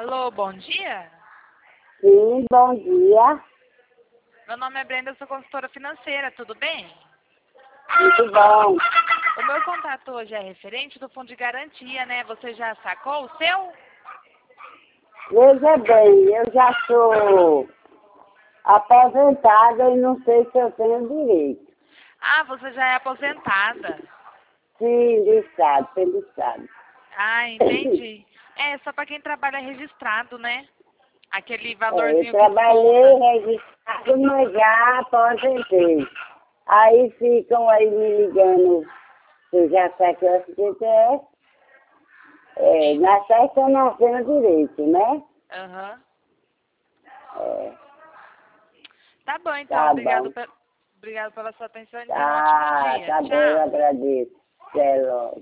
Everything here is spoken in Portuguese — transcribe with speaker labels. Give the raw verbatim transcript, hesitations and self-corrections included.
Speaker 1: Alô, bom dia?
Speaker 2: Sim, bom dia.
Speaker 1: Meu nome é Brenda, eu sou consultora financeira, tudo bem?
Speaker 2: Muito bom.
Speaker 1: O meu contato hoje é referente do fundo de garantia, né? Você já sacou o seu?
Speaker 2: Veja bem, eu já sou aposentada e não sei se eu tenho direito.
Speaker 1: Ah, você já é aposentada.
Speaker 2: Sim, do Estado, pelo Estado.
Speaker 1: Ah, entendi. É, só para quem trabalha registrado, né? Aquele
Speaker 2: É, eu
Speaker 1: valorzinho que
Speaker 2: trabalhei
Speaker 1: desconta.
Speaker 2: registrado, mas já aposentei. Aí ficam aí me ligando, se eu já saquei o F G T S. É, na certa eu não tenho direito, né?
Speaker 1: Aham.
Speaker 2: É,
Speaker 1: Tá bom, então.
Speaker 2: tá
Speaker 1: Obrigado,
Speaker 2: bom.
Speaker 1: pe... Obrigado pela sua atenção e tenha um ótimo
Speaker 2: Tá,
Speaker 1: dia.
Speaker 2: tá bom, eu
Speaker 1: Tchau.
Speaker 2: agradeço. Até logo.